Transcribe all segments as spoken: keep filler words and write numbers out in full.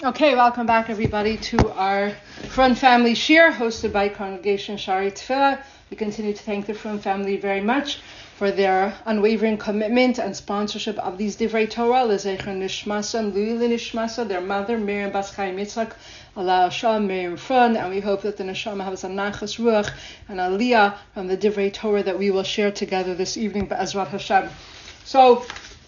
Okay, welcome back everybody to our Front Family Shir, hosted by Congregation Shari Tefillah. We continue to thank the Front family very much for their unwavering commitment and sponsorship of these Divrei Torah, L'Zecher Nishmasa and L'Ili Nishmasa, their mother, Miriam Bas Chaim Yitzchak, Allah Hashem, Miriam Front, and we hope that the Neshama has a Nachas Ruach and Aliyah from the Divrei Torah that we will share together this evening, Be'ezrat Hashem. So,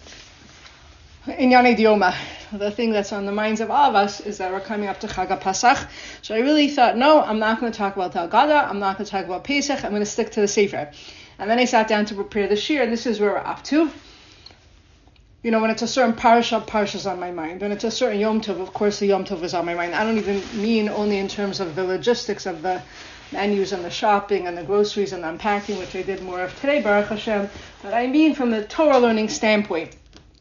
Inyan Idioma. The thing that's on the minds of all of us is that we're coming up to Chag HaPasach. So I really thought, no, I'm not going to talk about Haggadah. I'm not going to talk about Pesach. I'm going to stick to the Sefer. And then I sat down to prepare the Shir, and this is where we're up to. You know, when it's a certain parasha, parasha's on my mind. When it's a certain Yom Tov, of course the Yom Tov is on my mind. I don't even mean only in terms of the logistics of the menus and the shopping and the groceries and the unpacking, which I did more of today, Baruch Hashem. But I mean from the Torah learning standpoint.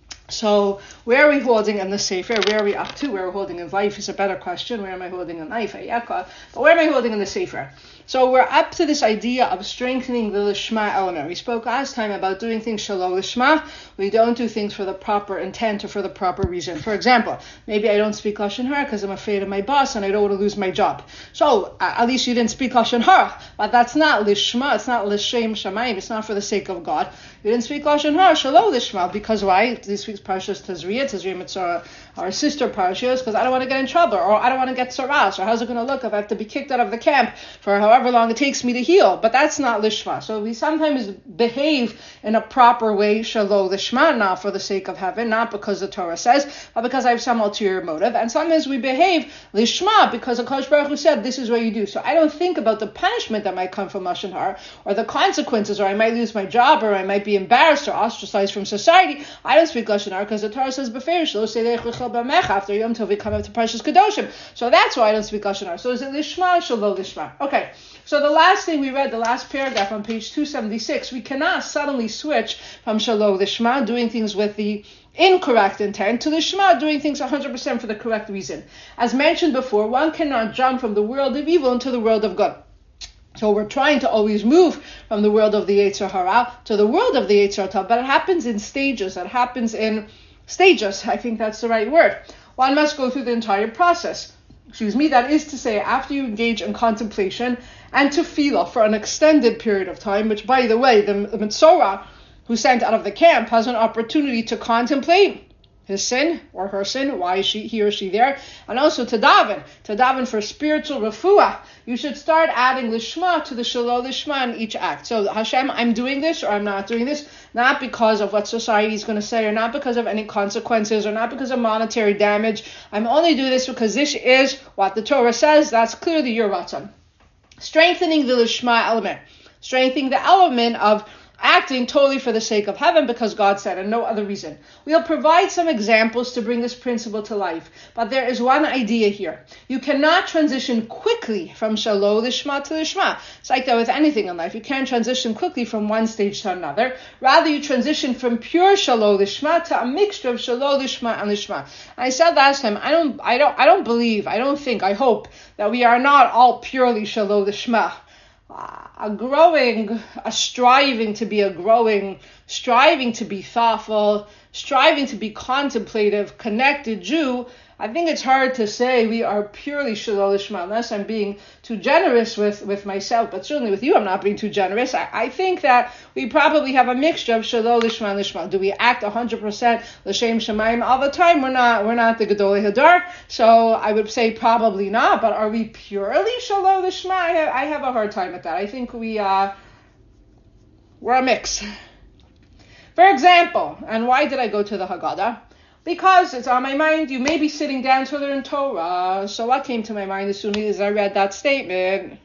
So where are we holding in the Sefer? Where are we up to? Where we're holding in life is a better question. Where am I holding in life? But where am I holding in the Sefer? So we're up to this idea of strengthening the Lishma element. We spoke last time about doing things Shalom Lishma. We don't do things for the proper intent or for the proper reason. For example, maybe I don't speak Lashon Hara because I'm afraid of my boss and I don't want to lose my job. So uh, at least you didn't speak Lashon Hara. But that's not Lishma. It's not Lishem Shamayim. It's not for the sake of God. You didn't speak Lashon Hara, Shalom Lishma. Because why? This week's Parashas Tazriah, Tazriah Mitzvah, our sister Parashas, because I don't want to get in trouble, or I don't want to get saras, or how's it going to look if I have to be kicked out of the camp for however long it takes me to heal. But that's not Lishma. So we sometimes behave in a proper way, Shalom Lishma, not for the sake of heaven, not because the Torah says, but because I have some ulterior motive. And sometimes we behave Lishma because HaKadosh Baruch Hu said, this is what you do. So I don't think about the punishment that might come from Lashon Hara, or the consequences, or I might lose my job, or I might be embarrassed or ostracized from society. I don't speak Lashon Hara because the Torah says, Beferish, lo say after Yom Tov we come up to Parshas Kedoshim. So that's why I don't speak Lashon Hara. So is it Lishma or Shalom Lishma? Okay. So the last thing we read, the last paragraph on page two seventy-six, we cannot suddenly switch from Shalom Lishma, doing things with the incorrect intent, to Lishma, doing things one hundred percent for the correct reason. As mentioned before, one cannot jump from the world of evil into the world of good. So we're trying to always move from the world of the Yetzer Hara to the world of the Yetzer Tov, but it happens in stages. It happens in stages. I think that's the right word. One must go through the entire process. Excuse me, that is to say, after you engage in contemplation and tefillah for an extended period of time, which, by the way, the, the Metzora, who's sent out of the camp, has an opportunity to contemplate his sin or her sin, why is she, he or she there, and also to daven, to daven for spiritual refuah. You should start adding lishma to the shalom lishma in each act. So Hashem, I'm doing this or I'm not doing this, not because of what society is going to say, or not because of any consequences, or not because of monetary damage. I'm only doing this because this is what the Torah says. That's clearly your ratzon. Strengthening the lishma element, strengthening the element of acting totally for the sake of heaven because God said, and no other reason. We'll provide some examples to bring this principle to life, but there is one idea here. You cannot transition quickly from Shalom Lishma to Lishma. It's like that with anything in life. You can't transition quickly from one stage to another. Rather, you transition from pure Shalom Lishma to a mixture of Shalom Lishma and Lishma. I said last time, I don't, I don't, I don't believe, I don't think, I hope that we are not all purely Shalom Lishma. A growing, a striving to be a growing, striving to be thoughtful, striving to be contemplative, connected Jew. I think it's hard to say we are purely Shalom Lishma, unless I'm being too generous with, with myself, but certainly with you I'm not being too generous. I, I think that we probably have a mixture of Shalom Lishma and Lishma. Do we act one hundred percent L'Shem Shamayim all the time? We're not We're not the Gedolei Hadar, so I would say probably not, but are we purely Shalom Lishma? I have, I have a hard time with that. I think we, uh, we're a mix. For example, and why did I go to the Haggadah? Because it's on my mind, you may be sitting down to learn Torah. So what came to my mind as soon as I read that statement?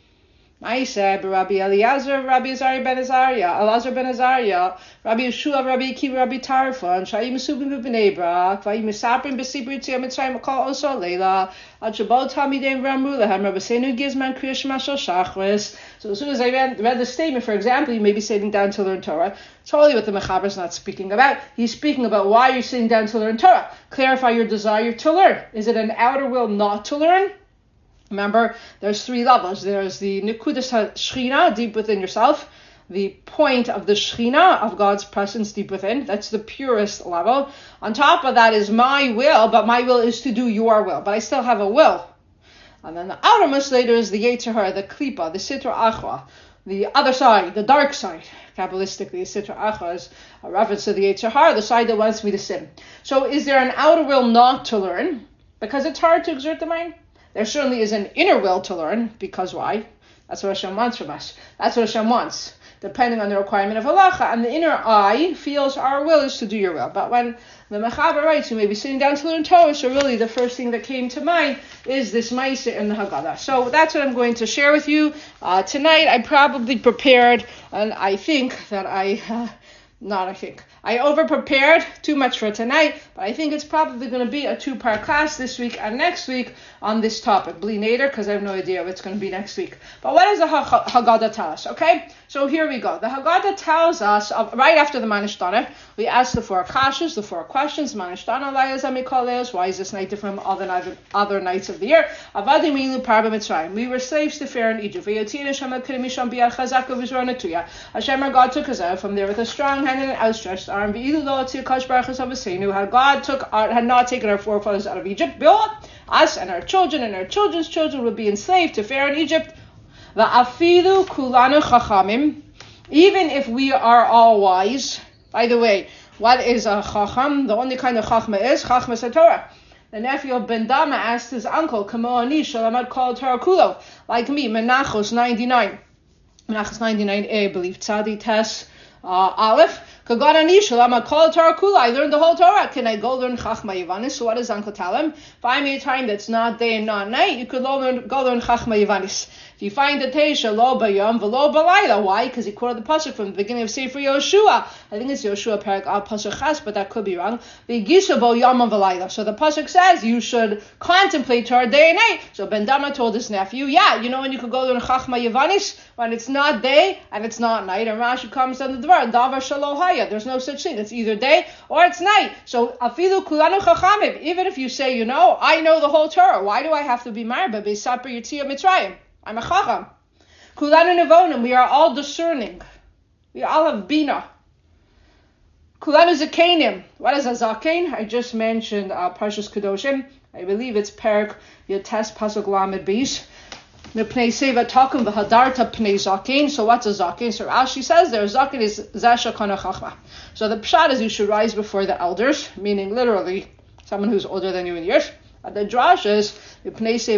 I said, Rabbi Eliezer, Rabbi Azariah ben Azariah, Elazar ben Azariah, Rabbi Yeshua, Rabbi Akiva, Rabbi Tarfon, Shai Mesubim b'Bnei Brak, Vayi Mesaprim b'Sibri Tziyam Mitzrayim Kol Oso Leila, Al Shabbat Talmidim v'Amru Lehem, Rabbi Seinu Gizman Kriya Shema Shel Shachris. So as soon as I read, read the statement, for example, you may be sitting down to learn Torah. Totally what the Mechaber is not speaking about. He's speaking about why you're sitting down to learn Torah. Clarify your desire to learn. Is it an outer will not to learn? Remember, there's three levels. There's the Nekudas HaShechina, deep within yourself. the point of the Shekhinah, of God's presence deep within. That's the purest level. On top of that is my will, but my will is to do your will. But I still have a will. And then the outermost layer is the Yetzer Hara, the Klipa, the Sitra Achra, the other side, the dark side. Kabbalistically, the Sitra Achra is a reference to the Yetzer Hara, the side that wants me to sin. So is there an outer will not to learn? Because it's hard to exert the mind? There certainly is an inner will to learn. Because why? That's what Hashem wants from us. That's what Hashem wants, depending on the requirement of halacha. And the inner eye feels our will is to do your will. But when the Mechaber writes, you may be sitting down to learn Torah, so really the first thing that came to mind is this Maaseh in the Haggadah. So that's what I'm going to share with you uh, tonight. I probably prepared, and I think that I, uh, not I think, I over-prepared too much for tonight, but I think it's probably going to be a two-part class this week and next week on this topic. Bli Neder, because I have no idea what it's going to be next week. But what does the Haggadah tell us? Okay, so here we go. The Haggadah tells us, of, right after the Manishtana, we ask the four kashas, the four questions. Manishtana, why is this night different from other, other, other nights of the year? We were slaves to Pharaoh in Egypt. Hashem, our God, took us out from there with a strong hand and an outstretched arm. Had God took our, had not taken our forefathers out of Egypt, us and our children and our children's children would be enslaved to Pharaoh in Egypt. Even if we are all wise. By the way, what is a chacham? The only kind of chachma is chachma satorah. The nephew of Ben Dama asked his uncle, Kamo Shalamad called Torah Kulo, like me, Menachos ninety-nine. Menachos ninety-nine A, I believe, Tzadi Tes uh, Aleph. I learned the whole Torah. Can I go learn Chachma Yavanis? So what does Uncle tell him? Find me a time that's not day and not night. You could learn, go learn Chachma Yavanis. If you find the Teisha, lo bayom, velo balayla. Why? Because he quoted the pasuk from the beginning of Sefer Yoshua. I think it's Yoshua Parak Al Pasuk Chas, but that could be wrong. V'gisha bo yom v'layla. So the pasuk says you should contemplate Torah day and night. So Ben Dama told his nephew, yeah, you know when you could go learn Chachma Yavanis? When it's not day and it's not night. And Rashi comes on the Dvar, Davar Shalohaya. There's no such thing. It's either day or it's night. So afilu kulanu chachamim. Even if you say, you know, I know the whole Torah. Why do I have to be marba beisaper yitzia mitzrayim? I'm a chacham. Kulanu nevonim. We are all discerning. We all have bina. Kulanu zakenim. What is a zaken? I just mentioned uh, Parshas Kedoshim. I believe it's Perak Yates Pasuk Lamed Beis. So what's a zaken? So Rashi says there, zaken is zasha kana chachma. So the pshat is you should rise before the elders, meaning literally someone who's older than you in years. And the drash is you must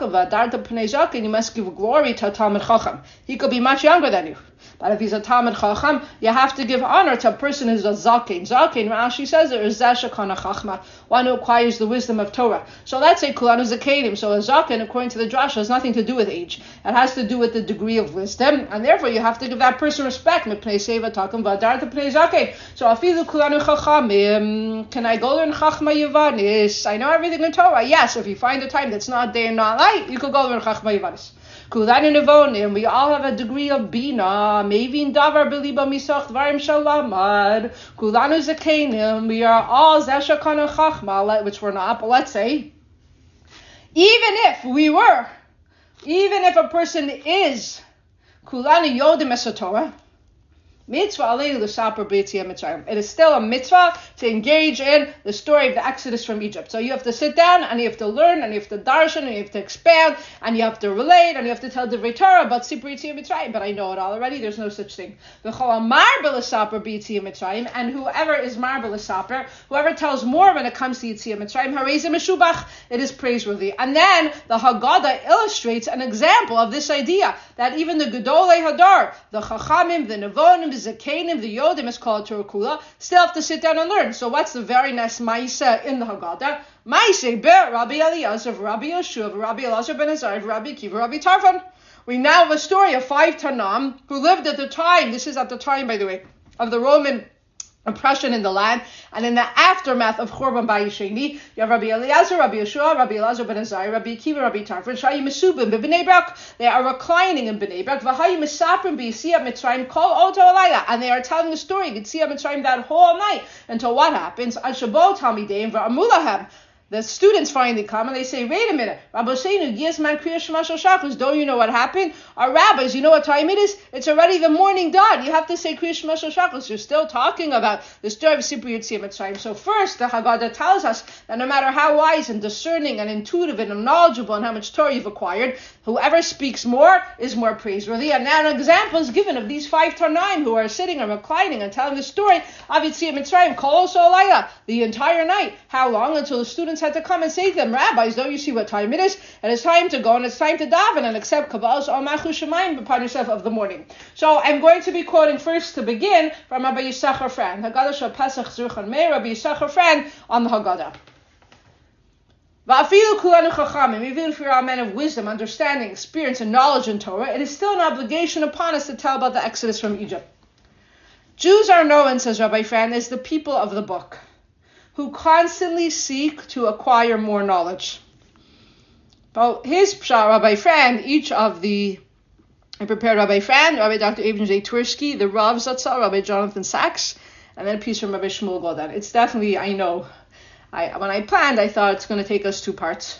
give glory to a Talmid Chacham. He could be much younger than you. But if he's a Talmid Chacham, you have to give honor to a person who's a Zaken. Zaken, Rashi says, there is Zasha Kana Chachma, one who acquires the wisdom of Torah. So let's say Kulanu Zakenim. So a Zaken, according to the Drash, has nothing to do with age. It has to do with the degree of wisdom, and therefore you have to give that person respect. So Afilu Kulanu Chachamim, can I go learn Chachma Yavanis? I know everything in Torah. Yes, if you find a time that's not day and not night, you could go learn Chachma Yavanis. Kulanu Nevonim, we all have a degree of Bina. Mevin Davar Beliba Misach Dvarim Shalamad. Kulanu Zakenim, we are all Zashakana Chachma, which we're not, but let's say, even if we were, even if a person is Kulanu Yodim Esatorah, mitzvah aleinu l'saper b'yetzias Mitzrayim. It is still a mitzvah to engage in the story of the Exodus from Egypt. So you have to sit down and you have to learn and you have to darshan and you have to expand and you have to relate and you have to tell the Torah about Sipur Yetzias Mitzrayim. But I know it all already. There's no such thing. V'chol amar b'lesaper b'yetzias Mitzrayim, and whoever is mar b'lesaper, whoever tells more when it comes to Yetzias Mitzrayim, harei meshubach, it is praiseworthy. And then the Haggadah illustrates an example of this idea that even the Gedolei Hadar, the Chachamim, the Nevonim, the Zakenim, the Yodim is called Torah Kula, still have to sit down and learn. So what's the very next Maaseh in the Haggadah? Maaseh be Rabbi Eliezer, Rabbi Yeshua, Rabbi Elazar ben Azariah, Rabbi Akiva, Rabbi Tarfon. We now have a story of five Tanam who lived at the time, this is at the time, by the way, of the Roman oppression in the land, and in the aftermath of Churban Bayis Sheni, you have Rabbi Eliezer, Rabbi Yeshua, Rabbi Elazar ben Azariah, Rabbi Akiva, Rabbi Tarfon, Shayi Mesubim b'Bnei Brak. They are reclining in Bnei Brak. V'hayi Mesaprim b'Yetzias Mitzrayim kol oto alayla, and they are telling a story Yetzias Mitzrayim that whole night until what happens? Al Shabbat Talmideim v'Amulahem. the students finally come and they say, wait a minute, Rabbi Seinu, Gizman Kriya Shema Shel Shachos, don't you know what happened? Our rabbis, you know what time it is? It's already the morning dawn. You have to say Kriya Shema Shel Shachos. You're still talking about the story of Sipur Yetziat Mitzrayim. So first, the Haggadah tells us that no matter how wise and discerning and intuitive and knowledgeable and how much Torah you've acquired, whoever speaks more is more praiseworthy. And now an example is given of these five Tanaim who are sitting and reclining and telling the story of Yetziat Mitzrayim, Kol Solayla, the entire night. How long? Until the students had to come and say to them, rabbis, don't you see what time it is? And it's time to go and it's time to daven and accept Kabbalah's Almachu Shemayim upon yourself of the morning. So I'm going to be quoting first to begin from Rabbi Yisachar Fran, Haggadah Shel Pesach Zruchan Meir, Rabbi Yisachar Fran on the Haggadah. Va'afilu kulanu chachamim, even if we are men of wisdom, understanding, experience, and knowledge in Torah, it is still an obligation upon us to tell about the Exodus from Egypt. Jews are known, says Rabbi Fran, as the people of the book, who constantly seek to acquire more knowledge. But his pshat, Rabbi Fran, each of the, I prepared Rabbi Fran, Rabbi Doctor Abraham J. Tversky, the Rav Zatzal, Rabbi Jonathan Sachs, and then a piece from Rabbi Shmuel Goldar. It's definitely, I know, I when I planned, I thought it's going to take us two parts.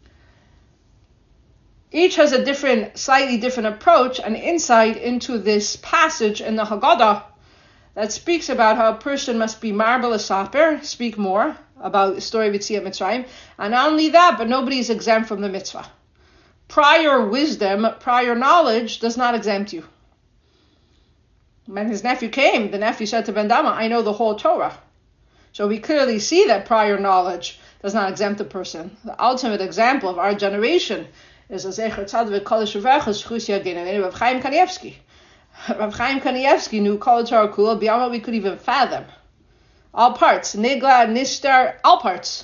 Each has a different, slightly different approach and insight into this passage in the Haggadah that speaks about how a person must be marble asaper, speak more about the story of Yetziat Mitzrayim, and not only that, but nobody is exempt from the mitzvah. Prior wisdom, prior knowledge does not exempt you. When his nephew came, the nephew said to Ben Dama, I know the whole Torah. So we clearly see that prior knowledge does not exempt a person. The ultimate example of our generation is a Zecher Tzaddik Kodesh Uvechas Shchusia Gein Rav Chaim Kanievsky. Rav Chaim Kanievsky knew Kol Torah Kula beyond what we could even fathom. All parts, Nigla, Nishtar, all parts.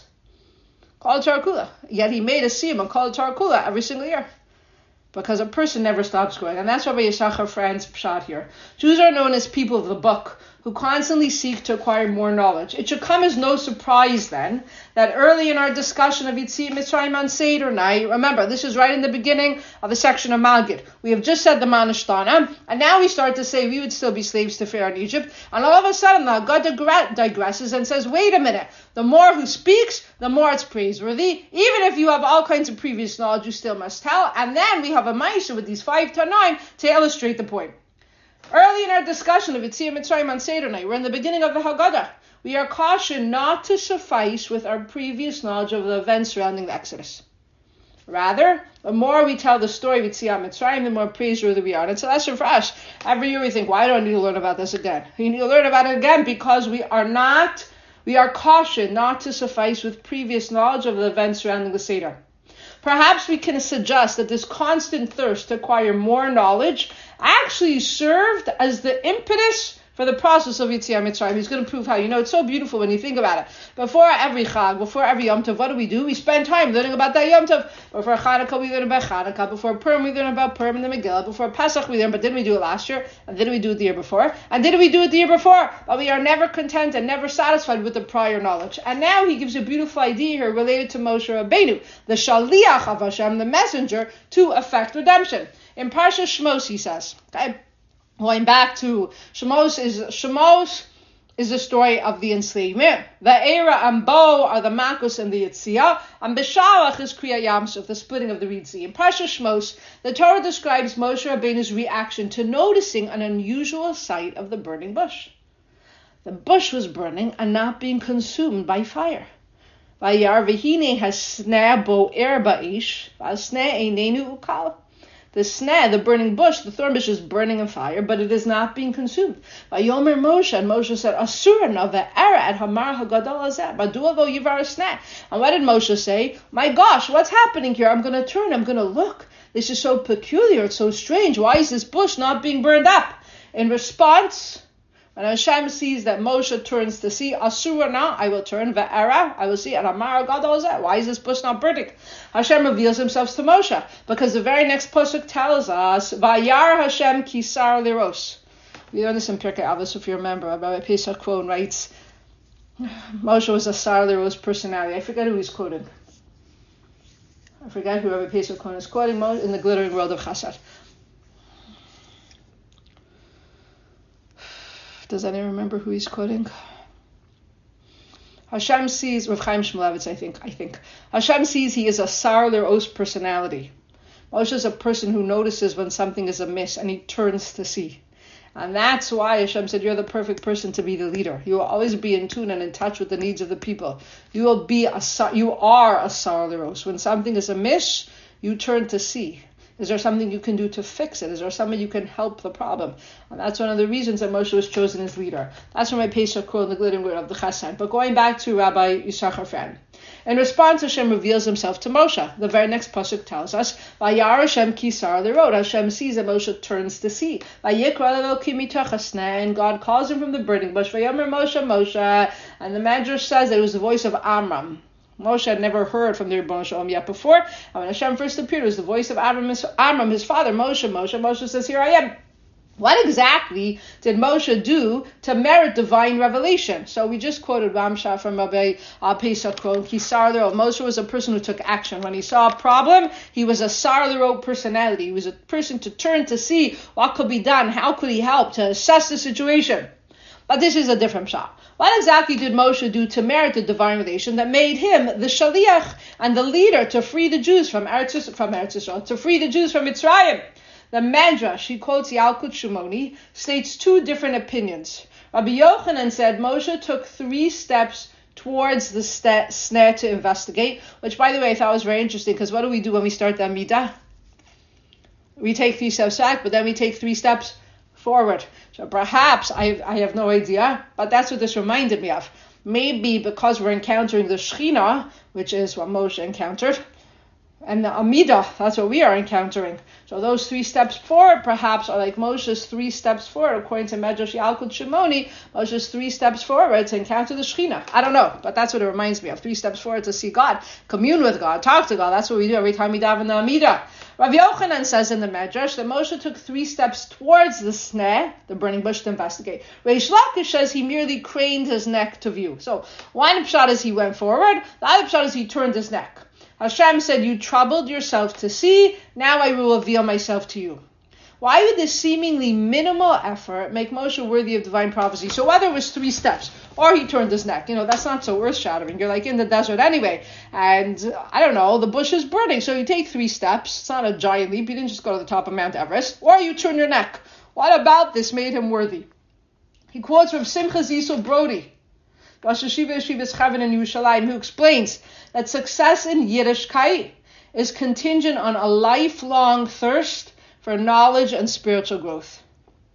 Kol Torah Kula. Yet he made a siyum on Kol Torah Kula every single year. Because a person never stops growing. And that's Rabbi Yisachar Fran's pshat here. Jews are known as people of the book, who constantly seek to acquire more knowledge. It should come as no surprise then that early in our discussion of Yetziat Mitzrayim on Seder night, remember, this is right in the beginning of the section of Magid. We have just said the Manashtana, and now we start to say we would still be slaves to Pharaoh in Egypt, and all of a sudden the God digresses and says, wait a minute, the more who speaks, the more it's praiseworthy. Even if you have all kinds of previous knowledge, you still must tell. And then we have a Maisha with these five to nine to illustrate the point. Early in our discussion of Yetziat Mitzrayim on Seder night, we're in the beginning of the Haggadah. We are cautioned not to suffice with our previous knowledge of the events surrounding the Exodus. Rather, the more we tell the story of Yetziat Mitzrayim, the more praiseworthy we are. And it's a lesson for us. Every year we think, why do I need to learn about this again? We need to learn about it again because we are not, we are cautioned not to suffice with previous knowledge of the events surrounding the Seder. Perhaps we can suggest that this constant thirst to acquire more knowledge actually served as the impetus for the process of Yetziat Mitzrayim. He's going to prove how. You know, it's so beautiful when you think about it. Before every Chag, before every Yom Tov, what do we do? We spend time learning about that Yom Tov. Before Chanukah, we learn about Chanukah. Before Purim, we learn about Purim and the Megillah. Before Pesach, we learn, but didn't we do it last year? And didn't we do it the year before? And didn't we do it the year before? But we are never content and never satisfied with the prior knowledge. And now he gives a beautiful idea here related to Moshe Rabbeinu, the Shaliach of Hashem, the messenger, to effect redemption. In Parsha Shmos, he says, okay, going back to Shemos is Shemos is the story of the enslavement. The Era and Bo are the Makos and the Yitziyah, and Beshalach is Kriya Yamsuf, the splitting of the Reed Sea. In Parsha Shmos, the Torah describes Moshe Rabbeinu's reaction to noticing an unusual sight of the burning bush. The bush was burning and not being consumed by fire. Vayar v'hine hasneh bo er ba'ish, v'asneh einenu ukal. The sneh, the burning bush, the thorn bush is burning in fire, but it is not being consumed. Vayomer Moshe, and Moshe said, Asura na ve'era at hamar hagadol hazeh, b'dua vo yivar sneh. And what did Moshe say? My gosh, what's happening here? I'm going to turn, I'm going to look. This is so peculiar, it's so strange. Why is this bush not being burned up? In response, when Hashem sees that Moshe turns to see, Asura na, I will turn, ve'era, I will see, and hamar hagadol hazeh. Why is this bush not burning? Hashem reveals himself to Moshe, because the very next pasuk tells us, Vayar Hashem kisar liros. We learn this in Pirkei Avos, if you remember. Rabbi Pesach Cohen writes, Moshe was a sar liros personality. I forget who he's quoting. I forget who Rabbi Pesach Cohen is quoting in the glittering world of Chasad. Does anyone remember who he's quoting? Hashem sees, Rav Chaim Shmulevitz, I think, I think. Hashem sees he is a Sar L'Ros personality. Moshe is a person who notices when something is amiss and he turns to see. And that's why Hashem said, you're the perfect person to be the leader. You will always be in tune and in touch with the needs of the people. You will be a, you are a Sar L'Ros. When something is amiss, you turn to see. Is there something you can do to fix it? Is there something you can help the problem? And that's one of the reasons that Moshe was chosen as leader. That's from my Pesach quote in the glittering word of the Chassan. But going back to Rabbi Yisachar Friend. In response, Hashem reveals himself to Moshe. The very next pasuk tells us, Vayar Hashem kisar l'rod. Hashem sees and Moshe turns to see. Vayikra l'Elokim mitach hasneh. And God calls him from the burning bush. Vayomer Moshe Moshe. And the Medrash says that it was the voice of Amram. Moshe had never heard from the Rebbeinu Shalom yet before. And when Hashem first appeared, it was the voice of Amram, his, Amram, his father, Moshe. Moshe. Moshe says, here I am. What exactly did Moshe do to merit divine revelation? So we just quoted Ramsha from Rabbi uh, Pesach quote, Kisar L'Ro. Moshe was a person who took action. When he saw a problem, he was a Sar L'Ro personality. He was a person to turn to see what could be done, how could he help, to assess the situation. But this is a different shot. What exactly did Moshe do to merit the divine revelation that made him the shaliach and the leader to free the Jews from Eretz, from Eretz Yisrael, to free the Jews from Mitzrayim? The Medrash, she quotes Yalkut Shimoni, states two different opinions. Rabbi Yochanan said Moshe took three steps towards the st- snare to investigate, which, by the way, I thought was very interesting, because what do we do when we start the Amidah? We take three steps back, but then we take three steps forward. So perhaps, I, I have no idea, but that's what this reminded me of. Maybe because we're encountering the Shekhinah, which is what Moshe encountered, and the Amidah, that's what we are encountering. So those three steps forward, perhaps, are like Moshe's three steps forward, according to Medrash Yalkut Shimoni. Moshe's three steps forward to encounter the Shekhinah. I don't know, but that's what it reminds me of. Three steps forward to see God, commune with God, talk to God. That's what we do every time we daven the Amidah. Rav Yochanan says in the Medrash that Moshe took three steps towards the sneh, the burning bush, to investigate. Reish Lakish says he merely craned his neck to view. So one pshat is he went forward, the other pshat is he turned his neck. Hashem said, you troubled yourself to see, now I will reveal myself to you. Why would this seemingly minimal effort make Moshe worthy of divine prophecy? So whether it was three steps, or he turned his neck, you know, that's not so earth-shattering. You're like in the desert anyway, and I don't know, the bush is burning, so you take three steps. It's not a giant leap. You didn't just go to the top of Mount Everest, or you turn your neck. What about this made him worthy? He quotes from Simcha Zisel Brody, Rosh Yeshiva Yeshivas Chavin in Yerushalayim, who explains that success in Yiddishkeit is contingent on a lifelong thirst for knowledge and spiritual growth.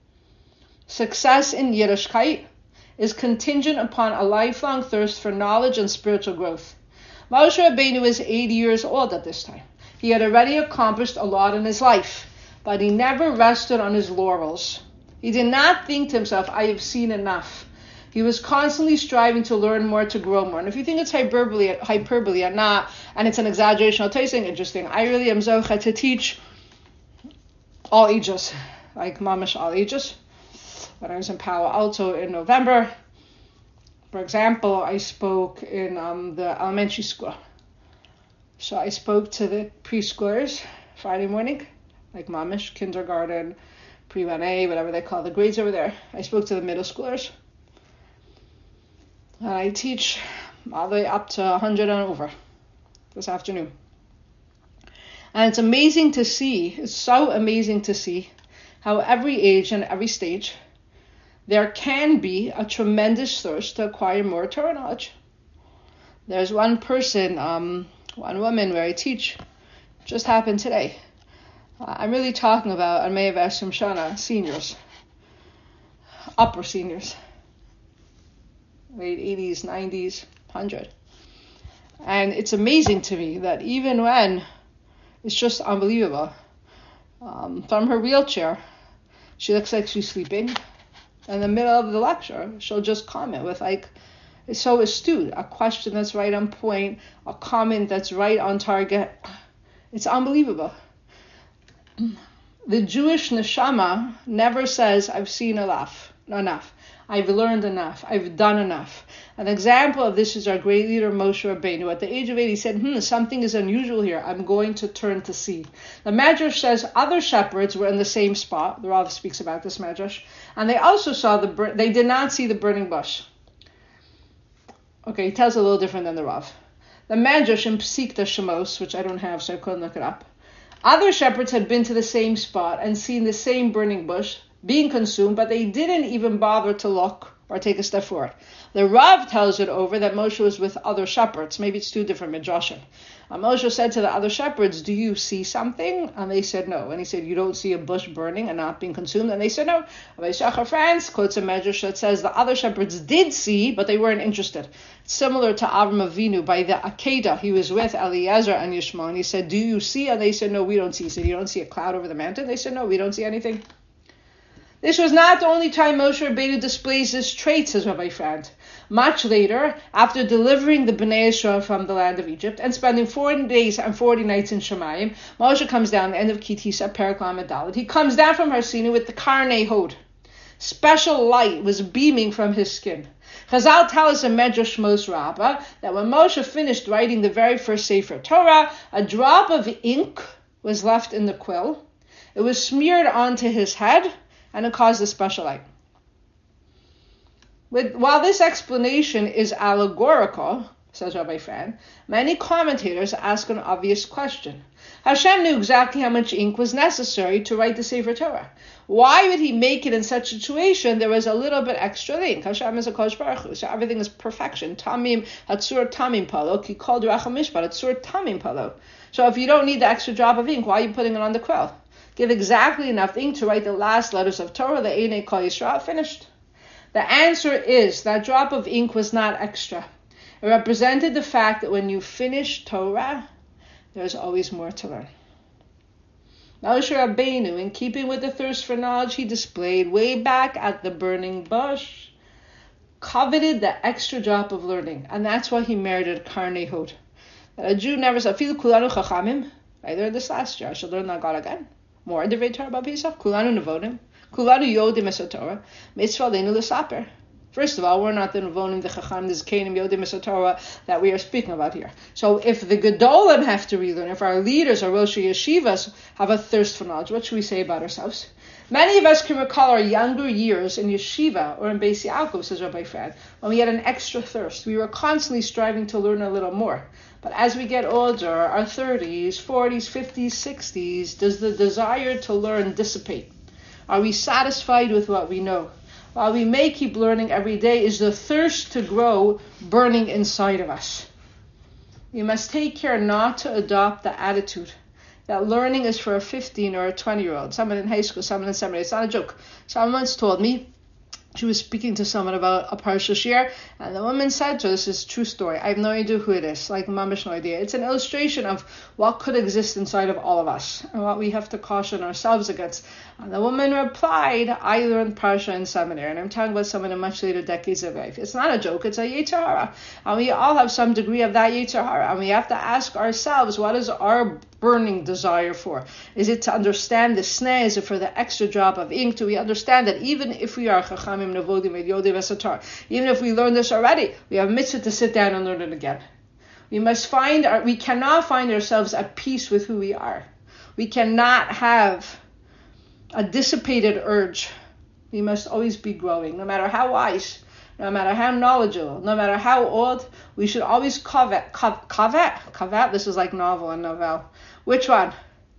Success in Yiddishkeit is contingent upon a lifelong thirst for knowledge and spiritual growth. Moshe Rabbeinu is eighty years old at this time. He had already accomplished a lot in his life, but he never rested on his laurels. He did not think to himself, I have seen enough. He was constantly striving to learn more, to grow more. And if you think it's hyperbole, hyperbole and not, and it's an exaggeration, I'll tell you something interesting. I really am zocha to teach all ages, like mamish all ages. When I was in Palo Alto in November, for example, I spoke in um, the elementary school. So I spoke to the preschoolers Friday morning, like mamish, kindergarten, pre one A, whatever they call the grades over there. I spoke to the middle schoolers. And I teach all the way up to one hundred and over this afternoon. And it's amazing to see, it's so amazing to see how every age and every stage there can be a tremendous thirst to acquire more Torah knowledge. There's one person, um, one woman where I teach, just happened today. Uh, I'm really talking about Anmei Vashim Shana seniors, upper seniors. Late eighties, nineties, one hundred. And it's amazing to me that even when, it's just unbelievable, um, from her wheelchair, she looks like she's sleeping. In the middle of the lecture, she'll just comment with, like, it's so astute, a question that's right on point, a comment that's right on target. It's unbelievable. The Jewish neshama never says, I've seen enough, enough. I've learned enough. I've done enough. An example of this is our great leader, Moshe Rabbeinu. At the age of eighty, he said, hmm, something is unusual here. I'm going to turn to see. The Medrash says other shepherds were in the same spot. The Rav speaks about this Medrash. And they also saw the, they did not see the burning bush. Okay, he tells a little different than the Rav. The Medrash in Psikta Shemos, which I don't have, so I couldn't look it up. Other shepherds had been to the same spot and seen the same burning bush being consumed, but they didn't even bother to look or take a step forward. The Rav tells it over that Moshe was with other shepherds. Maybe it's two different midrashim. And Moshe said to the other shepherds, do you see something? And they said no. And he said, you don't see a bush burning and not being consumed? And they said no. Rabbi Shachar Franz quotes a midrash that says the other shepherds did see, but they weren't interested. It's similar to Avram Avinu by the Akedah. He was with Eliezer and Yishmael, and he said, do you see? And they said, no, we don't see. He said, you don't see a cloud over the mountain? They said, no, we don't see anything. This was not the only time Moshe Rabbeinu displays this trait, says Rabbi Frand. Much later, after delivering the Bnei Yisrael from the land of Egypt and spending forty days and forty nights in Shemayim, Moshe comes down the end of Kitisa, Perek Lamed Daled. He comes down from Har Sinai with the Karnei Hod. Special light was beaming from his skin. Chazal tell us in Medrash Shmos Rabbah that when Moshe finished writing the very first Sefer Torah, a drop of ink was left in the quill. It was smeared onto his head, and it caused a special light. With, while this explanation is allegorical, says Rabbi Fran, many commentators ask an obvious question. Hashem knew exactly how much ink was necessary to write the Sefer Torah. Why would he make it in such a situation there was a little bit extra ink? Hashem is a Kodesh Baruch Hu, so everything is perfection. Tamim, Hatzur Tamim Palo, Ki Kol Derech HaMishpat, Hatzur Tamim Palo. So if you don't need the extra drop of ink, why are you putting it on the quill? Give exactly enough ink to write the last letters of Torah, the Einei Kol Yisrael, finished. The answer is that drop of ink was not extra. It represented the fact that when you finish Torah, there's always more to learn. Moshe Rabbeinu, in keeping with the thirst for knowledge he displayed way back at the burning bush, coveted the extra drop of learning, and that's why he merited Karnei Hod. That a Jew never said, "Filu kulanu chachamim." I learned this last year. I should learn that God again. More divrei Torah about Pesach. Kulanu nevonim. Kulanu yodim es Torah. Mitzvah leinu l'saper. First of all, we're not the nevonim, the chacham, the zkenim, yodim es Torah that we are speaking about here. So if the gedolim have to relearn, if our leaders or rosh yeshivas have a thirst for knowledge, what should we say about ourselves? Many of us can recall our younger years in yeshiva or in Beis Yaakov, says Rabbi Fred, when we had an extra thirst. We were constantly striving to learn a little more. But as we get older, our thirties, forties, fifties, sixties, does the desire to learn dissipate? Are we satisfied with what we know? While we may keep learning every day, is the thirst to grow burning inside of us? We must take care not to adopt the attitude that learning is for a fifteen or a twenty-year-old, someone in high school, someone in seminary. It's not a joke. Someone once told me, she was speaking to someone about a Parsha Shir, and the woman said to her, this is a true story, I have no idea who it is, like mamish no idea. It's an illustration of what could exist inside of all of us, and what we have to caution ourselves against. And the woman replied, I learned Parsha in seminary, and I'm talking about someone in much later decades of life. It's not a joke, it's a Yetzer Hara. And we all have some degree of that Yetzer Hara, and we have to ask ourselves, what is our burning desire for? Is it to understand the sneh? Is it for the extra drop of ink? Do we understand that even if we are chachamim nevodim yodim esatar, even if we learn this already, we have mitzvah to sit down and learn it again? We must find our, we cannot find ourselves at peace with who we are. We cannot have a dissipated urge. We must always be growing, no matter how wise, no matter how knowledgeable, no matter how old. We should always covet, covet, covet. This is like novel and novel. Which one?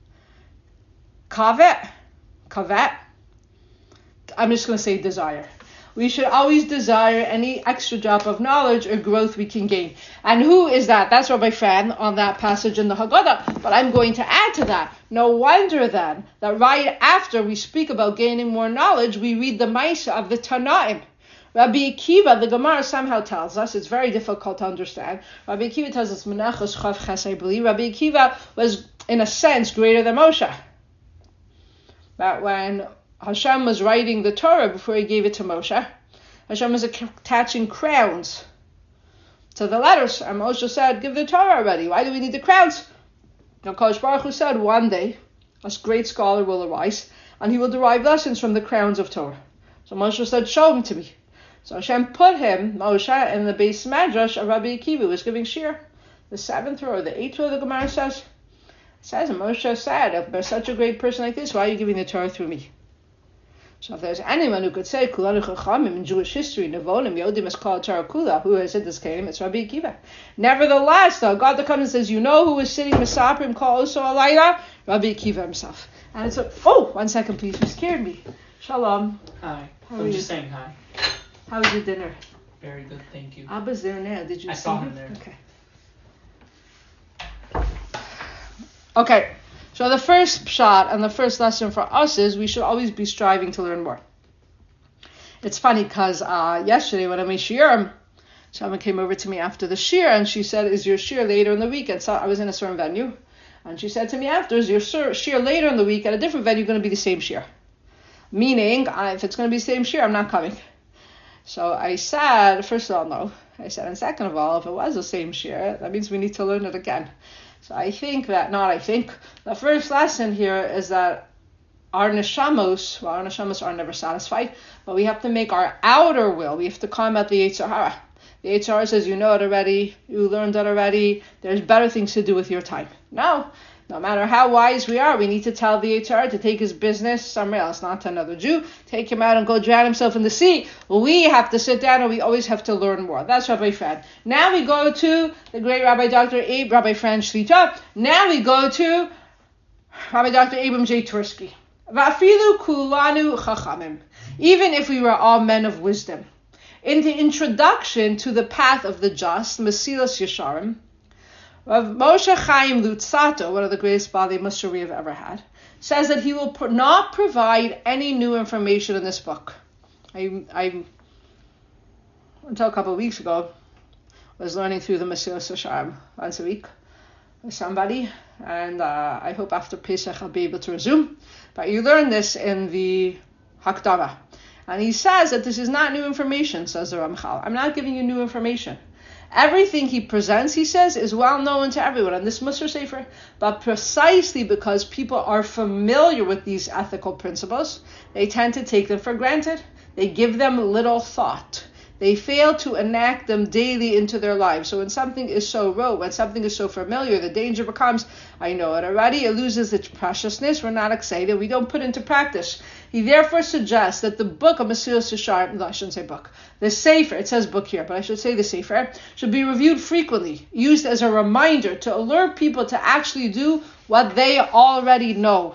Covet, covet. I'm just going to say desire. We should always desire any extra drop of knowledge or growth we can gain. And who is that? That's Rabbi Fran on that passage in the Haggadah. But I'm going to add to that. No wonder then that right after we speak about gaining more knowledge, we read the Maisa of the Tanaim. Rabbi Akiva, the Gemara somehow tells us, it's very difficult to understand. Rabbi Akiva tells us, Menachos Chav Ches, I believe. Rabbi Akiva was, in a sense, greater than Moshe. But when Hashem was writing the Torah before he gave it to Moshe, Hashem was attaching crowns to the letters. And Moshe said, give the Torah already. Why do we need the crowns? Now, Kodesh Baruch Hu said, one day, a great scholar will arise, and he will derive lessons from the crowns of Torah. So Moshe said, show them to me. So Hashem put him, Moshe, in the base Madrash of Rabbi Akiva, who was giving shir. The seventh row, the eighth row, the Gemara says, says, and Moshe said, if there's such a great person like this, why are you giving the Torah through me? So if there's anyone who could say Kulanu Chachamim in Jewish history, Nevolim, Yodim is called Torah Kula, who has said this claim, it's Rabbi Akiva. Nevertheless, though, God that comes and says, you know who was sitting Misaprim called also Alayla? Rabbi Akiva himself. And it's a, oh, one second please, you scared me. Shalom. Hi. How I'm are just you? saying hi. How was your dinner? Very good, thank you. Abba's there now. Did you I see saw him? him there. Okay. Okay. So the first shot and the first lesson for us is we should always be striving to learn more. It's funny because uh, yesterday when I made shiurim, someone came over to me after the shiur and she said, is your shiur later in the week? And so I was in a certain venue. And she said to me after, is your shiur later in the week at a different venue going to be the same shiur? Meaning, uh, if it's going to be the same shiur, I'm not coming. So I said, first of all, no. I said, and second of all, if it was the same shiur, that means we need to learn it again. So I think that, not I think, the first lesson here is that our neshamos, well, our neshamos are never satisfied, but we have to make our outer will, we have to combat the Yetzer Hara. The Yetzer Hara says, you know it already, you learned it already, there's better things to do with your time. No, no matter how wise we are, we need to tell the Yetzer Hara to take his business somewhere else, not to another Jew, take him out and go drown himself in the sea. We have to sit down and we always have to learn more. That's Rabbi Fran. Now we go to the great Rabbi Doctor Abe, Rabbi Fran Shlita. Now we go to Rabbi Doctor Abram J. Tversky. Vafilu kulanu chachamim. Even if we were all men of wisdom. In the introduction to the path of the just, Mesilas Yesharim, Rav Moshe Chaim Lutzato, one of the greatest Balei Musar we have ever had, says that he will pro- not provide any new information in this book. I, I until a couple of weeks ago, was learning through the Mesilas Yesharim once a week with somebody, and uh, I hope after Pesach I'll be able to resume. But you learn this in the Hakdama. And he says that this is not new information, says the Ramchal. I'm not giving you new information. Everything he presents, he says, is well known to everyone in this Musar Sefer, but precisely because people are familiar with these ethical principles, they tend to take them for granted. They give them little thought. They fail to enact them daily into their lives. So when something is so rote, when something is so familiar, the danger becomes, I know it already, it loses its preciousness, we're not excited, we don't put into practice. He therefore suggests that the book of Mesilas Yesharim, no, I shouldn't say book, the Sefer, it says book here, but I should say the Sefer, should be reviewed frequently, used as a reminder to alert people to actually do what they already know.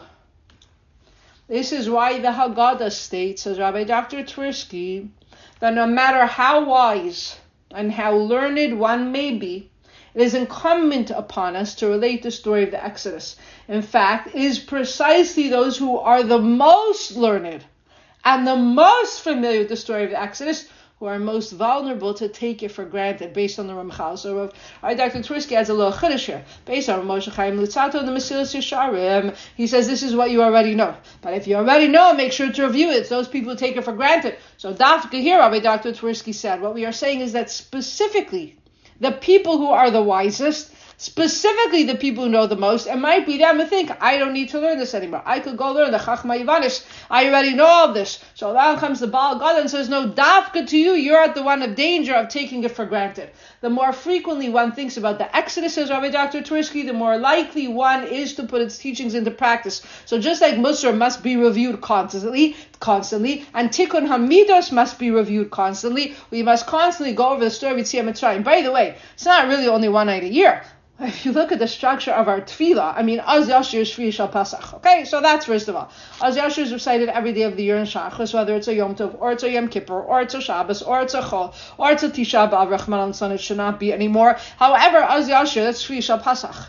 This is why the Haggadah states, says Rabbi Doctor Tversky, that no matter how wise and how learned one may be, it is incumbent upon us to relate the story of the Exodus. In fact, it is precisely those who are the most learned and the most familiar with the story of the Exodus who are most vulnerable to take it for granted, based on the Ramchal. So our Doctor Tversky adds a little chiddush here. Based on Moshe Chaim Lutzato and the Mesilas Yesharim, he says this is what you already know. But if you already know, make sure to review it. It's those people who take it for granted. So Dafka here, Rabbi Doctor Tversky said, what we are saying is that specifically the people who are the wisest, specifically the people who know the most, it might be them and think, I don't need to learn this anymore. I could go learn the Chachma Yavanis. I already know all this. So now comes the Baal Gad and says, no, Dafka to you, you're at the one of danger of taking it for granted. The more frequently one thinks about the Exodus, says Rabbi Doctor Tversky, the more likely one is to put its teachings into practice. So just like Musar must be reviewed constantly, constantly, and Tikkun Hamidos must be reviewed constantly, we must constantly go over the story of Yetziat Mitzrayim. By the way, it's not really only one night a year. If you look at the structure of our tefillah, I mean, Az Yashir is Shvi Shal Pasach. Okay, so that's first of all. Az Yashir is recited every day of the year in Shachris, whether it's a Yom Tov, or it's a Yom Kippur, or it's a Shabbos, or it's a Chol, or it's a Tisha B'Av, Rahman al-San, it should not be anymore. However, Az Yashir, that's Shvi Shal Pasach.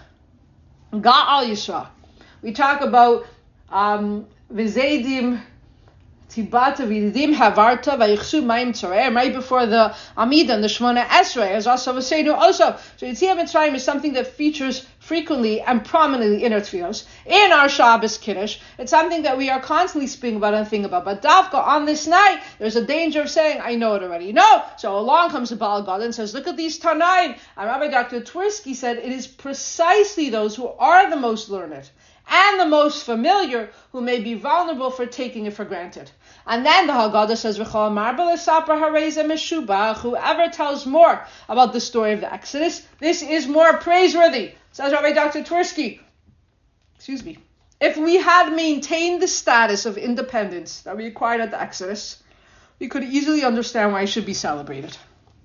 Ga'al Yisra. We talk about um, Vizedim, Tibata v'yidim havarta v'yichsu ma'im tzoreh, right before the Amidah and the Shemona Esrei, as also was saying also. So Yetziat Mitzrayim is something that features frequently and prominently in our tefillos. In our Shabbos Kiddush, it's something that we are constantly speaking about and thinking about. But Davka, on this night, there's a danger of saying, I know it already. No! So along comes the Baal Gad and says, look at these Tanaim. And Rabbi Doctor Tversky said, it is precisely those who are the most learned and the most familiar who may be vulnerable for taking it for granted. And then the Haggadah says, whoever tells more about the story of the Exodus, this is more praiseworthy. Says Rabbi Doctor Tversky. Excuse me. If we had maintained the status of independence that we acquired at the Exodus, we could easily understand why it should be celebrated.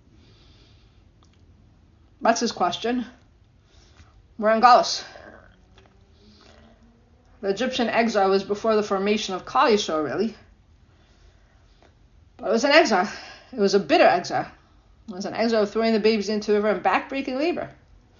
That's his question. We're in Galus. The Egyptian exile was before the formation of Klal Yisrael, really. But it was an exile. It was a bitter exile. It was an exile of throwing the babies into the river and backbreaking labor.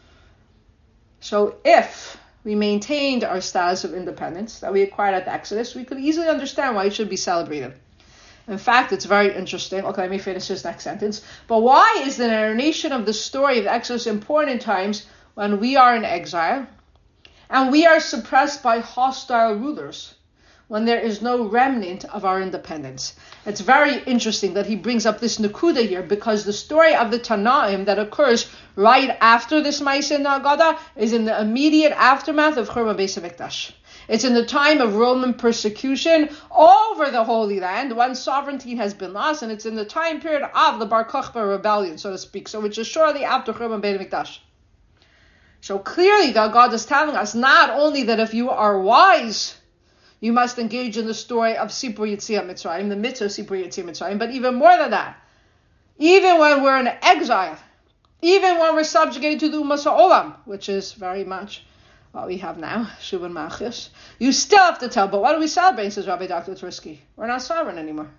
So if we maintained our status of independence that we acquired at the Exodus, we could easily understand why it should be celebrated. In fact, it's very interesting. Okay, let me finish this next sentence. But why is the narration of the story of the Exodus important in times when we are in exile and we are suppressed by hostile rulers, when there is no remnant of our independence? It's very interesting that he brings up this Nakuda here, because the story of the Tanaim that occurs right after this Ma'aseh Nagada is in the immediate aftermath of Churban Beis HaMikdash. It's in the time of Roman persecution over the Holy Land, when sovereignty has been lost, and it's in the time period of the Bar Kokhba rebellion, so to speak, so which is shortly after Churban Beis HaMikdash. So clearly God is telling us not only that if you are wise, you must engage in the story of Sipur Yetziat Mitzrayim, the mitzvah of Sipur Yetziat Mitzrayim, but even more than that, even when we're in exile, even when we're subjugated to the Umas HaOlam, which is very much what we have now, Shubin Malchus, you still have to tell, but what are we celebrating, says Rabbi Doctor Tversky? We're not sovereign anymore.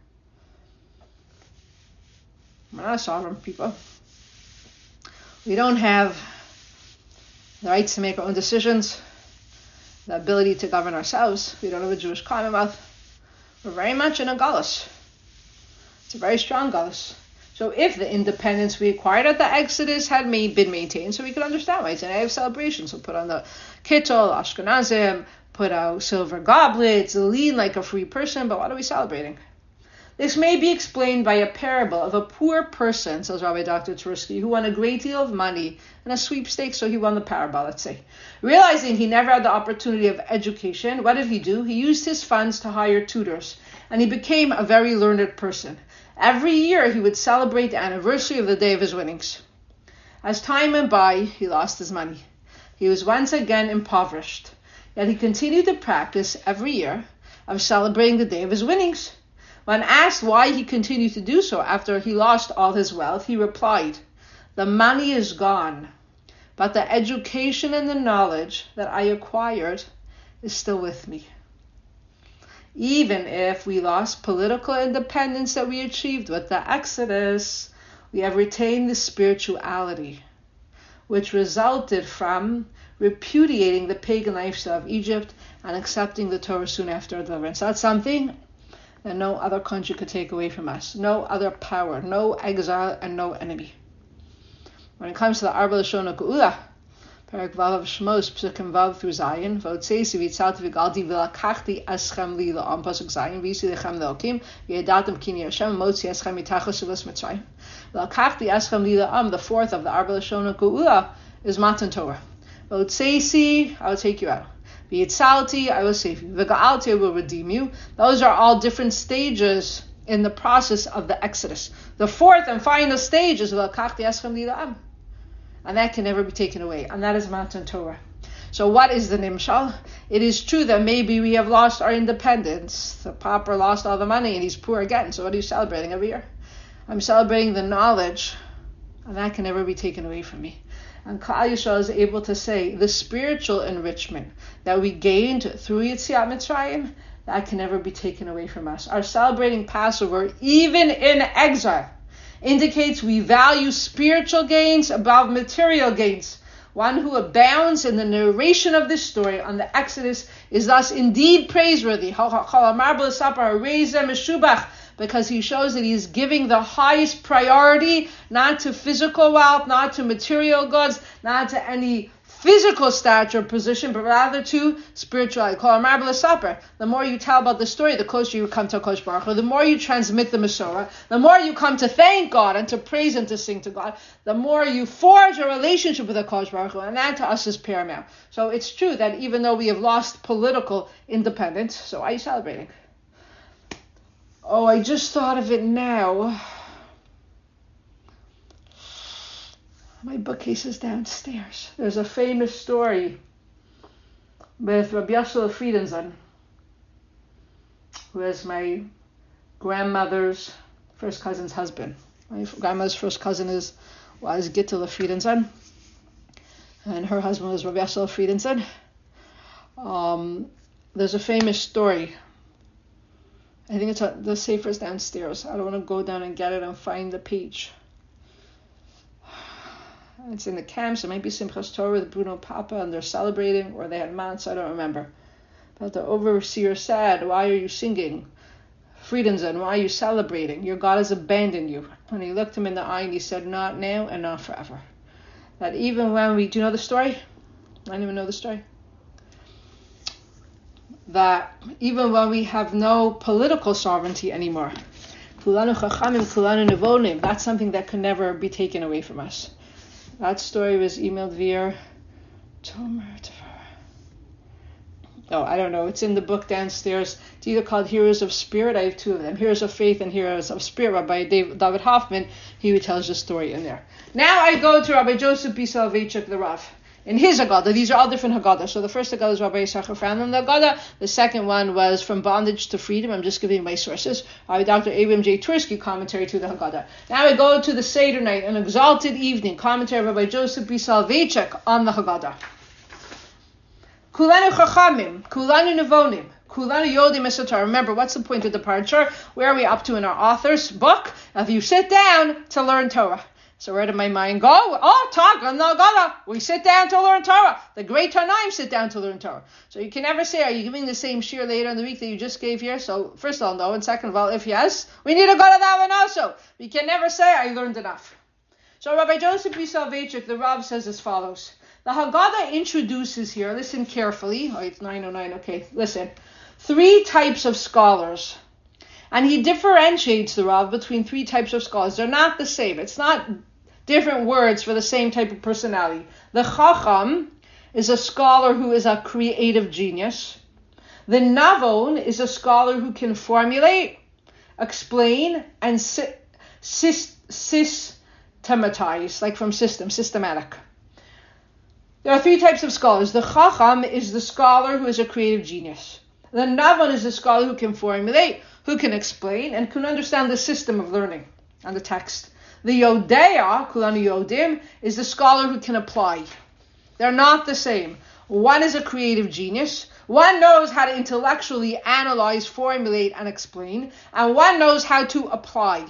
We're not sovereign people. We don't have the rights to make our own decisions, the ability to govern ourselves. We don't have a Jewish commonwealth. We're very much in a galus. It's a very strong galus. So if the independence we acquired at the Exodus had made, been maintained, so we could understand why it's an day of celebration. So put on the kittel, Ashkenazim, put out silver goblets, lean like a free person, but what are we celebrating? This may be explained by a parable of a poor person, says Rabbi Doctor Tversky, who won a great deal of money in a sweepstakes, so he won the Powerball, let's say. Realizing he never had the opportunity of education, what did he do? He used his funds to hire tutors, and he became a very learned person. Every year he would celebrate the anniversary of the day of his winnings. As time went by, he lost his money. He was once again impoverished, yet he continued to practice every year of celebrating the day of his winnings. When asked why he continued to do so after he lost all his wealth, he replied, "The money is gone, but the education and the knowledge that I acquired is still with me." Even if we lost political independence that we achieved with the Exodus, we have retained the spirituality, which resulted from repudiating the pagan lifestyle of Egypt and accepting the Torah soon after deliverance. That's something that no other country could take away from us. No other power, no exile, and no enemy. When it comes to the Arba Lashon HaGeula, Perek Vav of Shmos, Psukim Vav through Zion, Votzeisi v'yitzalti v'galdi v'lakachti eschem li la'am, Pasuk Zion, v'yisi lechem le'okim, v'yedatem kini Hashem, motzi eschem mitachas ulas Mitzrayim. V'lakachti eschem li la'am, the fourth of the Arba Lashon HaGeula, is Matan Torah. Votzeisi, I will take you out. V'yitzalti, I will save you. V'ga'alti, I will redeem you. Those are all different stages in the process of the Exodus. The fourth and final stage is v'lakachti eschem li la'am. And that can never be taken away. And that is Matan Torah. So what is the Nimshal? It is true that maybe we have lost our independence. The pauper lost all the money and he's poor again. So what are you celebrating every year? I'm celebrating the knowledge. And that can never be taken away from me. And Klal Yisrael is able to say the spiritual enrichment that we gained through Yetziat Mitzrayim, that can never be taken away from us. Our celebrating Passover, even in exile, indicates we value spiritual gains above material gains. One who abounds in the narration of this story on the Exodus is thus indeed praiseworthy, because he shows that he is giving the highest priority not to physical wealth, not to material goods, not to any physical stature or position, but rather to spirituality. The more you tell about the story, the closer you come to Kosh Baruch Hu. The more you transmit the Masorah, the more you come to thank God and to praise and to sing to God, the more you forge a relationship with the Kosh Baruch Hu, and that to us is paramount. So it's true that even though we have lost political independence, so are you celebrating? Oh, I just thought of it now. My bookcase is downstairs. There's a famous story with Rabbi Yasser Friedenson, who is my grandmother's first cousin's husband. My grandmother's first cousin is was Gittel Friedenson, and her husband was Rabbi Yasser Friedenson. Um, there's a famous story. I think it's a, the Sefer is downstairs. I don't want to go down and get it and find the page. It's in the camps. It might be Simchas Torah with Bruno Papa, and they're celebrating, or they had matzah, I don't remember. But the overseer said, "Why are you singing? Friedenson, why are you celebrating? Your God has abandoned you." And he looked him in the eye and he said, "Not now and not forever." That even when we, do you know the story? I don't even know the story. That even when we have no political sovereignty anymore, kulanu chachamim, kulanu nevonim, that's something that can never be taken away from us. That story was emailed via Tomer. Oh, I don't know. It's in the book downstairs. It's either called Heroes of Spirit. I have two of them. Heroes of Faith and Heroes of Spirit by David Hoffman. He tells the story in there. Now I go to Rabbi Joseph B. Soloveitchik, the Rav. In his Haggadah, these are all different Haggadahs. So the first Haggadah is Rabbi Yisachar Franlin Haggadah. The second one was From Bondage to Freedom. I'm just giving my sources. Rabbi Doctor Abram J. Tursky, commentary to the Haggadah. Now I go to the Seder night, an exalted evening, commentary of Rabbi Joseph B. Soloveitchik on the Haggadah. Kulanu chachamim, kulanu nevonim, kulanu yodim esotar. Remember, what's the point of departure? Where are we up to in our author's book? If you sit down to learn Torah. So where did my mind go? Oh, talk on the Haggadah. We sit down to learn Torah. The great Tanaim sit down to learn Torah. So you can never say, are you giving the same shir later in the week that you just gave here? So first of all, no. And second of all, if yes, we need to go to that one also. We can never say, I learned enough. So Rabbi Joseph B. Soloveitchik, the Rav, says as follows. The Haggadah introduces here, listen carefully. Oh, it's nine oh nine, okay, listen. Three types of scholars. And he differentiates the Rav between three types of scholars. They're not the same. It's not different words for the same type of personality. The Chacham is a scholar who is a creative genius. The Navon is a scholar who can formulate, explain, and sy- sy- systematize, like from system, systematic. There are three types of scholars. The Chacham is the scholar who is a creative genius. The Navon is the scholar who can formulate, who can explain, and can understand the system of learning and the text. The Yodea, Kulanu Yodim, is the scholar who can apply. They're not the same. One is a creative genius. One knows how to intellectually analyze, formulate, and explain. And one knows how to apply.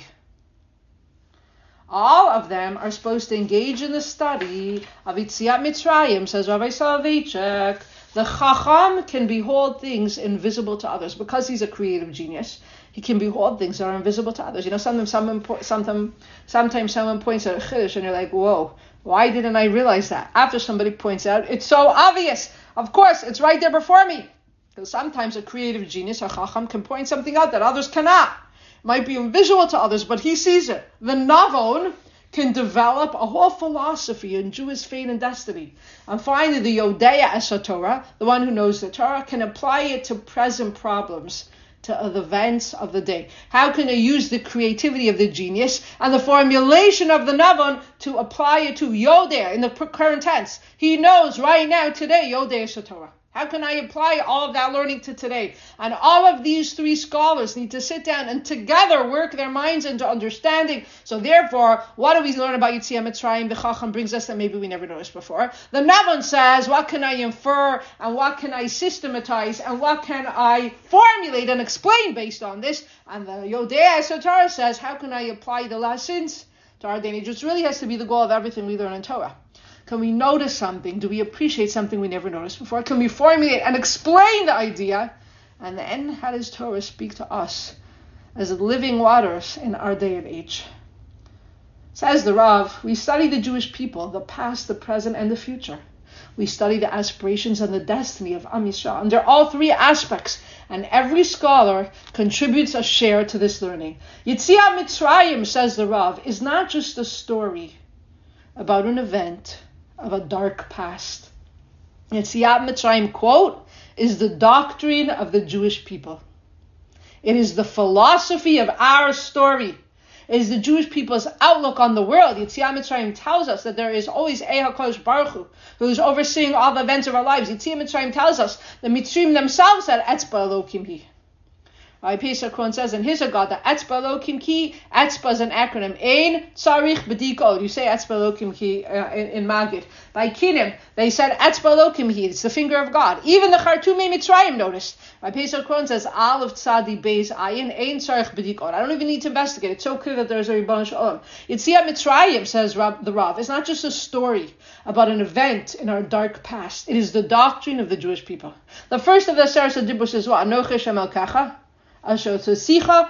All of them are supposed to engage in the study of Yetziat Mitzrayim, says Rabbi Soloveitchik. The Chacham can behold things invisible to others. Because he's a creative genius, he can behold things that are invisible to others. You know, sometimes someone, sometimes, sometimes someone points out a chiddush and you're like, whoa, why didn't I realize that? After somebody points out, it's so obvious. Of course, it's right there before me. Because sometimes a creative genius, a Chacham, can point something out that others cannot. It might be invisible to others, but he sees it. The Navon can develop a whole philosophy in Jewish fate and destiny. And finally, the Yodea Esha Torah, the one who knows the Torah, can apply it to present problems, to the events of the day. How can I use the creativity of the genius and the formulation of the Navon to apply it to Yodea in the current tense? He knows right now, today, Yodea Esha Torah. How can I apply all of that learning to today? And all of these three scholars need to sit down and together work their minds into understanding. So therefore, what do we learn about Yetziat Mitzrayim? The Chacham brings us that maybe we never noticed before. The Navon says, what can I infer and what can I systematize and what can I formulate and explain based on this? And the Yodea Esha Torah says, how can I apply the lessons to our day? It really has to be the goal of everything we learn in Torah. Can we notice something? Do we appreciate something we never noticed before? Can we formulate and explain the idea? And then how does Torah speak to us as living waters in our day and age? Says the Rav, we study the Jewish people, the past, the present, and the future. We study the aspirations and the destiny of Am Yisrael under all three aspects, and every scholar contributes a share to this learning. Yetziat Mitzrayim, says the Rav, is not just a story about an event of a dark past. Yetziat Mitzrayim, quote, is the doctrine of the Jewish people. It is the philosophy of our story. is the Jewish people's outlook on the world. Yetziat Mitzrayim tells us that there is always Ei HaKadosh Baruch Hu, who is overseeing all the events of our lives. Yetziat Mitzrayim tells us the Mitzrayim themselves said, Etzba Elokim Hi. Rabbi Pesach Krohn says in his Agada, Etzba Elokim Ki, Etzba is an acronym. Ein Tzarich B'diko. You say Etzba Elokim Ki uh, in, in Magid. By Kinim, they said Etzba Elokim Ki. It's the finger of God. Even the Chartumei Mitzrayim noticed. Rabbi Pesach Krohn says, Al of Tzadi Beis Ayin, Ein Tzarich B'diko. I don't even need to investigate. It's so clear that there's a Ribbon Shalom. Yetziat Mitzrayim, says Rab, the Rav, it's not just a story about an event in our dark past. It is the doctrine of the Jewish people. The first of the Seres HaDibros says what? Anochi Hashem Elkecha. It is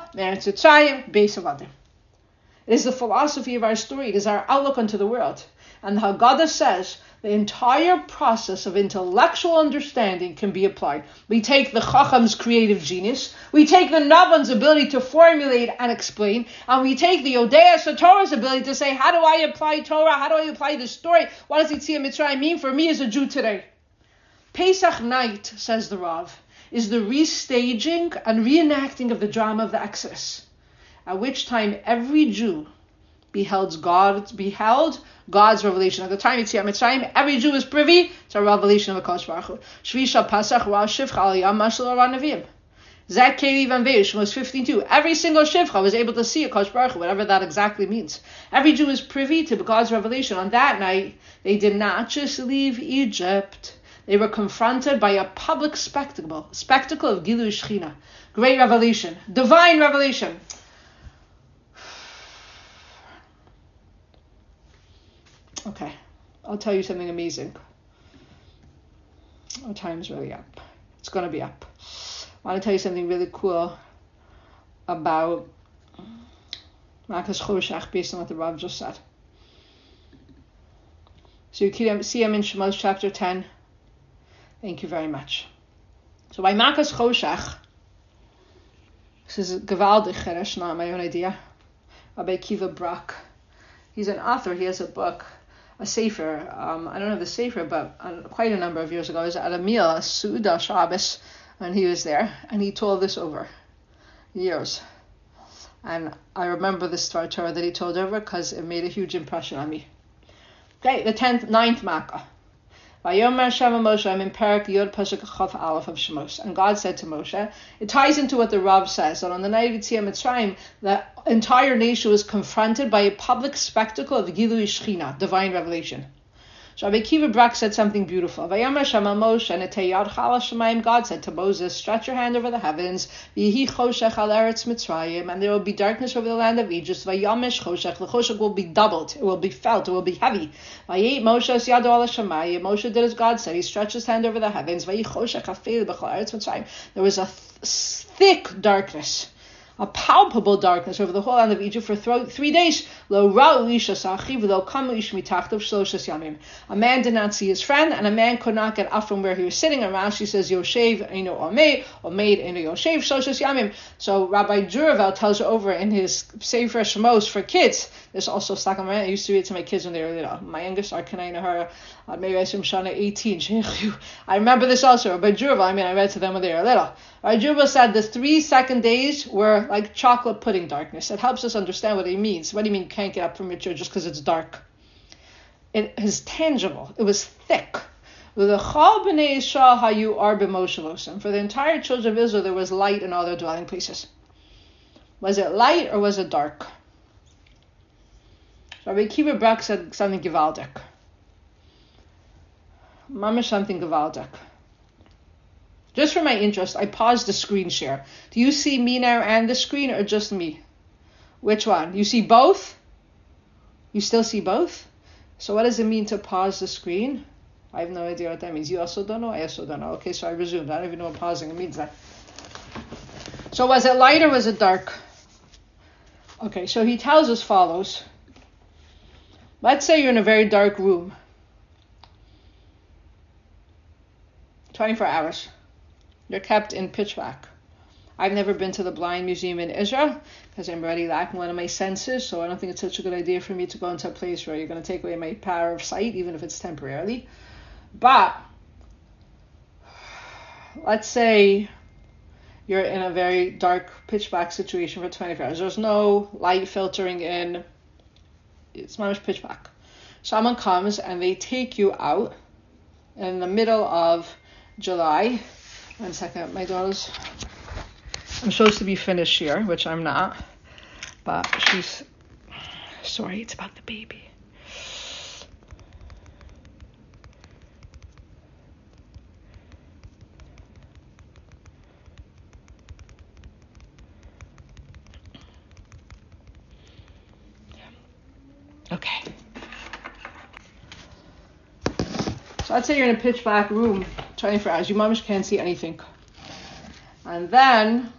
the philosophy of our story. It is our outlook onto the world. And the Haggadah says the entire process of intellectual understanding can be applied. We take the Chacham's creative genius, we take the Navan's ability to formulate and explain, and we take the Odeas Torah's ability to say, how do I apply Torah? How do I apply this story? What does Yetziat Mitzrayim mean for me as a Jew today? Pesach night, says the Rav, is the restaging and reenacting of the drama of the Exodus, at which time every Jew beheld, God, beheld God's revelation. At the time Yetziat Mitzrayim, every Jew is privy to a revelation of the Kodesh Baruch Hu. Shvi Shal Pasach Ra Shivcha Aliyah Mashal Aran Neviim. Zek Keli Van Veish was fifteen-two. Every single Shivcha was able to see a Kodesh Baruch Hu, whatever that exactly means. Every Jew is privy to God's revelation. On that night, they did not just leave Egypt. They were confronted by a public spectacle, spectacle of Gilui Shechina, great revelation, divine revelation. Okay, I'll tell you something amazing. Our time's really up. It's going to be up. I want to tell you something really cool about Makas Choshech based on what the Rav just said. So you can see him in Shemos chapter ten. Thank you very much. So by Makas Choshech, this is a Gewaldig Cheresh, not my own idea. Rabbi Kiva Brock. He's an author. He has a book, a sefer. Um, I don't know the sefer, but uh, quite a number of years ago, I was at a meal, a Suda Shabbos, and he was there, and he told this over years. And I remember this Torah that he told over because it made a huge impression on me. Okay, the tenth, ninth Makkah. Vayomer Hashem Moshe, I'm in Parak Yod Pasuk Chaf Aleph of Shemos. And God said to Moshe, it ties into what the Rav says, that on the night of Yetziat Mitzrayim, the entire nation was confronted by a public spectacle of Gilui Shechina, divine revelation. So Rabbi Kiva Brak said something beautiful. Vayomer Hashem Moshe, and Yad Chal Shemayim, God said to Moses, stretch your hand over the heavens, V'yihi Choshech al Eretz Mitzrayim, and there will be darkness over the land of Egypt. Vayomesh Choshech, the Choshech will be doubled, it will be felt, it will be heavy. Vayit Moshe es yado al Shemayim, Moshe did as God said, he stretched his hand over the heavens. Vayi Choshech hafeil b'chol Eretz Mitzrayim. There was a th- thick darkness, a palpable darkness over the whole land of Egypt for th- three days. Lo ra'u ish asachiv v'lo kamu ish mitachtav shloshes yamim. A man did not see his friend, and a man could not get up from where he was sitting. And Rashi says, Yoshev eino omeid, omeid eino Yoshev shloshes yamim. So Rabbi Juravel tells you over in his Sefer Shemos for kids. There's also stuck on my. I used to read it to my kids when they were little. My youngest, Arkanai Nahara, maybe I assume Shana eighteen. I remember this also. Rabbi Juravel, I mean, I read to them when they were little. Rabbi Juravel said the three second days were like chocolate pudding darkness. It helps us understand what he means. What do you mean you can't get up from your chair just because it's dark? It is tangible. It was thick. For the entire children of Israel, there was light in all their dwelling places. Was it light or was it dark? Rabbi Kiva Brak said something gewaldig. Mama something gewaldig. Just for my interest, I paused the screen share. Do you see me now and the screen, or just me? Which one? You see both? You still see both? So what does it mean to pause the screen? I have no idea what that means. You also don't know? I also don't know. Okay, so I resumed. I don't even know what pausing means then. So was it light or was it dark? Okay, so he tells as follows. Let's say you're in a very dark room. twenty-four hours. You're kept in pitch black. I've never been to the Blind Museum in Israel because I'm already lacking one of my senses, so I don't think it's such a good idea for me to go into a place where you're going to take away my power of sight, even if it's temporarily. But let's say you're in a very dark, pitch black situation for twenty-four hours. There's no light filtering in. It's much pitch black. Someone comes and they take you out in the middle of July. One second, my daughter's... I'm supposed to be finished here, which I'm not. But she's... Sorry, it's about the baby. Okay. So I'd say you're in a pitch black room twenty-four hours. You mamish can't see anything. And then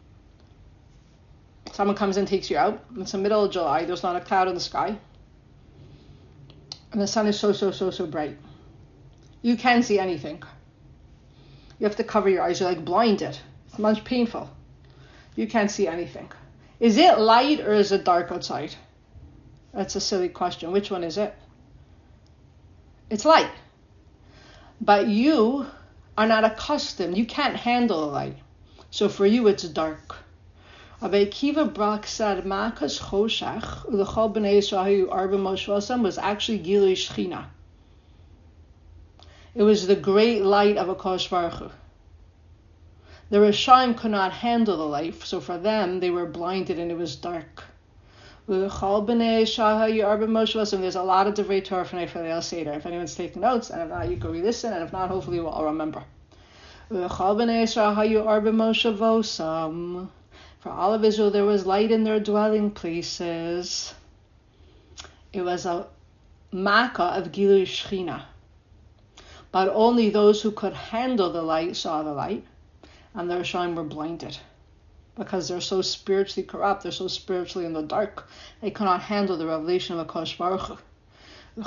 someone comes and takes you out. It's the middle of July. There's not a cloud in the sky. And the sun is so, so, so, so bright. You can't see anything. You have to cover your eyes. You're like blinded. It's much painful. You can't see anything. Is it light or is it dark outside? That's a silly question. Which one is it? It's light. But you are not accustomed. You can't handle the light. So for you, it's dark. Rabbi Akiva Brak said, Makas Choshech, Ulechol B'nei Yisrael Arba Moshe Vasam, was actually Gilui Shechina. It was the great light of HaKadosh Baruch Hu. The Rishaim could not handle the light, so for them, they were blinded and it was dark. Ulechol B'nei Yisrael Arba Moshe Vasam. There's a lot of Divrei Torah from Nefeli El Seder. If anyone's taking notes, and if not, you can re-listen, and if not, hopefully we'll all remember. Ulechol B'nei Yisrael Arba Moshe Vasam. For all of Israel, there was light in their dwelling places. It was a makkah of Gilui Shechina. But only those who could handle the light saw the light, and the Rishaim were blinded. Because they're so spiritually corrupt, they're so spiritually in the dark, they cannot handle the revelation of HaKadosh Baruch Hu. The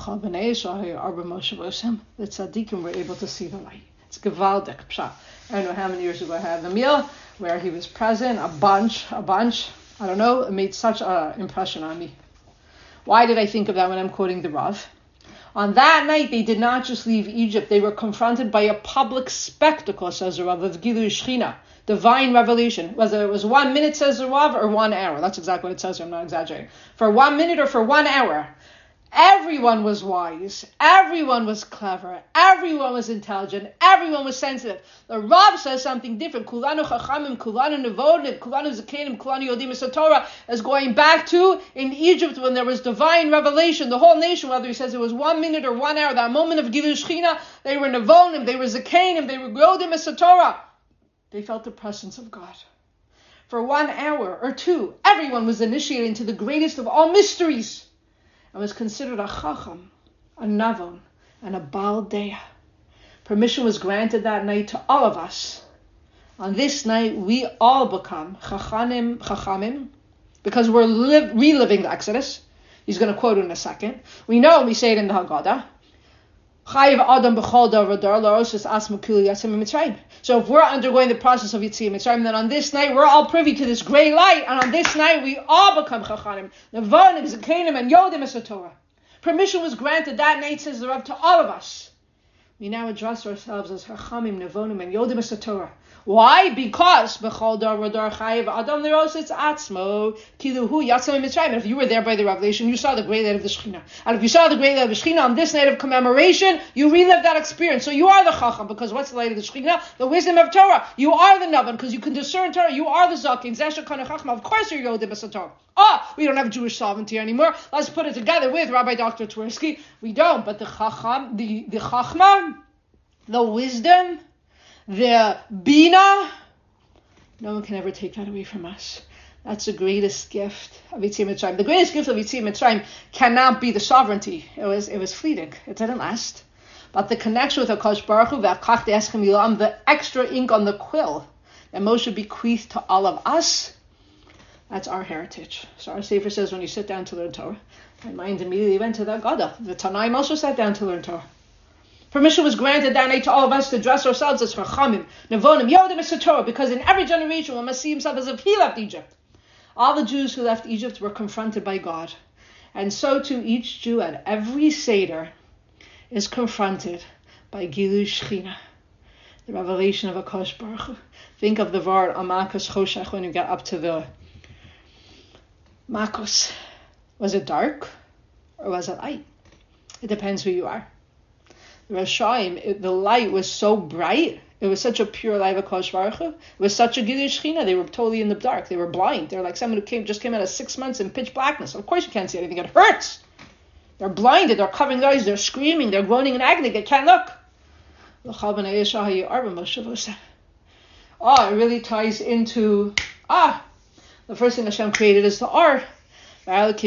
tzaddikim were able to see the light. It's gewaldig. Pshat. I don't know how many years ago I had the meal where he was present, a bunch, a bunch. I don't know, it made such an impression on me. Why did I think of that when I'm quoting the Rav? On that night, they did not just leave Egypt, they were confronted by a public spectacle, says the Rav, of Gilui Shechina, divine revelation. Whether it was one minute, says the Rav, or one hour. That's exactly what it says here, I'm not exaggerating. For one minute or for one hour. Everyone was wise. Everyone was clever. Everyone was intelligent. Everyone was sensitive. The Rav says something different. Kulanu chachamim, kulanu nevodim, kulanu zakenim, kulanu yodim esatorah, is going back to in Egypt when there was divine revelation. The whole nation, whether he says it was one minute or one hour, that moment of Gilui Shechina, they were nevodim, they were zakenim, they were yodim esatorah. They felt the presence of God. For one hour or two, everyone was initiated into the greatest of all mysteries, and was considered a chacham, a navon, and a baal deah. Permission was granted that night to all of us. On this night, we all become chachanim, chachamim, because we're live, reliving the Exodus. He's going to quote it in a second. We know, we say it in the Haggadah. So if we're undergoing the process of Yetziat Mitzrayim, then on this night we're all privy to this great light, and on this night we all become Chachanim, Nevonim, Zakenim, and Yodim Esatorah. Permission was granted that night, says the Rav, to all of us. We now address ourselves as Chachamim, Nevonim, and Yodim Esatorah. Why? Because B'chol dar v'dar chayiv adam l'rosetz atzmo kiluhu yatzam mitzrayim. And if you were there by the revelation, you saw the great light of the Shekhinah. And if you saw the great light of the Shekhinah on this night of commemoration, you relived that experience. So you are the Chacham, because what's the light of the Shekhinah? The wisdom of Torah. You are the Navan, because you can discern Torah. You are the Zakin. Zesha kana Chachma. Of course you're Yodim Esatorah. Oh, we don't have Jewish sovereignty anymore. Let's put it together with Rabbi Doctor Twersky. We don't, but the Chacham, the, the Chachma, the wisdom, the Bina, no one can ever take that away from us. That's the greatest gift of Yetziat Mitzrayim. The greatest gift of Yetziat Mitzrayim cannot be the sovereignty. It was it was fleeting. It didn't last. But the connection with HaKadosh Baruch Hu, the extra ink on the quill that Moshe bequeathed to all of us, that's our heritage. So our Sefer says when you sit down to learn Torah, my mind immediately went to the Agada. The Tanaim also sat down to learn Torah. Permission was granted that night to all of us to dress ourselves as Chachamim, Nevonim, Yodim Esatorah, because in every generation one must see himself as if he left Egypt. All the Jews who left Egypt were confronted by God. And so too each Jew at every Seder is confronted by Gilui Shechina, the revelation of HaKadosh Baruch Hu. Think of the word Makos Choshech when you get up to the Makos. Was it dark or was it light? It depends who you are. The Rashaim, the light was so bright. It was such a pure light of HaKadosh Baruch Hu. It was such a Gilui Shechina. They were totally in the dark. They were blind. They were like someone who came just came out of six months in pitch blackness. Of course you can't see anything. It hurts. They're blinded. They're covering their eyes. They're screaming. They're groaning in agony. They can't look. Oh, it really ties into, ah, the first thing Hashem created is the Ar. And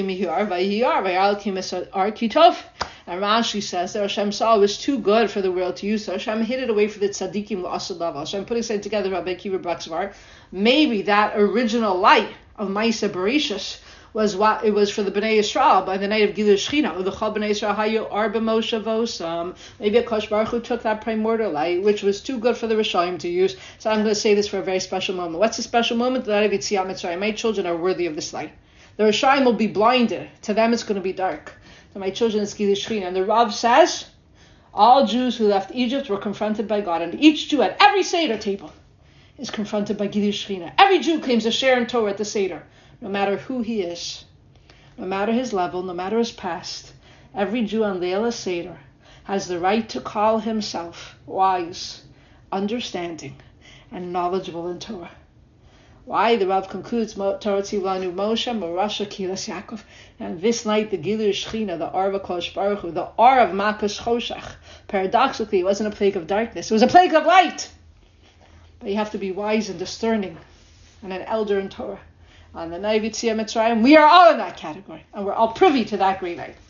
Rashi says that Hashem saw it was too good for the world to use, so Hashem hid it away for the tzaddikim l'asad. Hashem putting something together, Rabbi Akiva Braxvar. Maybe that original light of Maisa Bereshis was what it was for the Bnei Yisrael by the night of Gilui Shechina. The Chol Bnei Yisrael hayu arba Moshe vosam. Maybe HaKadosh Baruch Hu took that primordial light, which was too good for the Rishonim to use. So I'm going to say this for a very special moment. What's a special moment? The night of Yetziat Mitzrayim. My children are worthy of this light. The Rishonim will be blinded. To them it's going to be dark. To my children it's Gilui Shechina. And the Rav says, all Jews who left Egypt were confronted by God. And each Jew at every Seder table is confronted by Gilui Shechina. Every Jew claims a share in Torah at the Seder. No matter who he is, no matter his level, no matter his past, every Jew on Leila Seder has the right to call himself wise, understanding, and knowledgeable in Torah. Why? The Rav concludes, Torah Tzivlanu Moshe, Morasha Kilas Yaakov. And this night, the Gilui Shechina, the Ar of HaKadosh Baruch Hu, the Ar of Makos Choshech, paradoxically, it wasn't a plague of darkness, it was a plague of light. But you have to be wise and discerning, and an elder in Torah. On the night of Yetziat Mitzrayim, we are all in that category, and we're all privy to that great light.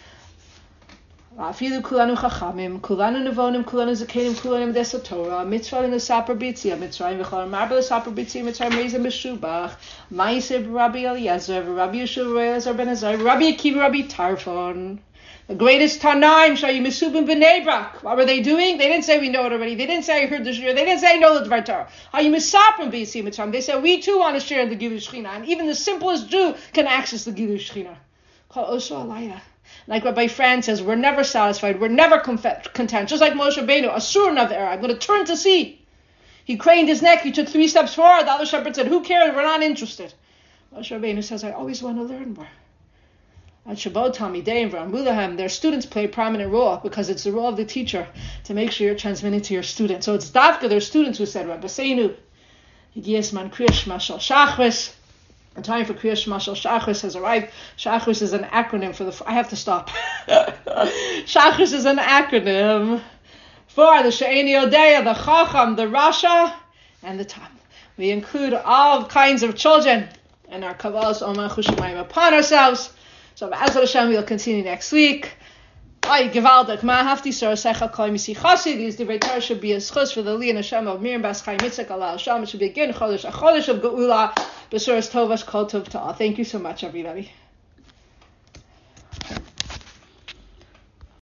Afilu kulanu chachamim, kulanu nevonim, kulanu zakenim, kulanu medesa Torah, mitzvah in the sapar b'Yetziat Mitzrayim, v'chol marba the sapar b'Yetziat Mitzrayim, reizim b'shubach, ma'aseh Rabbi Eliezer, Rabbi Yeshua, Rabbi Eliezer ben Azai, Rabbi Akiva, Rabbi Tarfon. The greatest Tanaim, Shayu Mesubim B'nei Brak. What were they doing? They didn't say we know it already. They didn't say I heard the shir. They didn't say I know the Dvar Torah. Hayu Mesaprim B'Yetziat Mitzrayim. They said we too want to share in the Gilui Shechina, and even the simplest Jew can access the Gilui Shechina. Kol Osho Alayla. Like Rabbi Fran says, we're never satisfied. We're never content. Just like Moshe Rabbeinu, Asur Naver. I'm going to turn to see. He craned his neck. He took three steps forward. The other shepherd said, "Who cares? We're not interested." Moshe Rabbeinu says, "I always want to learn more." At Shabbat, Talmidei, and Ramulahem, their students play a prominent role because it's the role of the teacher to make sure you're transmitting to your students. So it's Davka, their students, who said, Rabbi Seinu, Higiyas Man Kriyash Mashal Shachris. The time for Kriyash Mashal Shachris has arrived. Shachris is an acronym for the... I have to stop. Shachris is an acronym for the She'eni Odeya, the Chacham, the Rasha, and the Tam. We include all kinds of children in our Kabbalah's Oman Chushamayim upon ourselves. So, Be'ezrat Hashem, we'll continue next week. Ay, Gevaldik, Ma Hafti Sor Secha Kol Misi Chassid. These Divrei Torah should be a schus for the Li and Hashem of Miriam Bas Chaim Yitzchak Allah Hashem. It should begin Chodesh, a Chodesh of Geula, Besuras Tovas Kol Tov Ta'al. Thank you so much, everybody.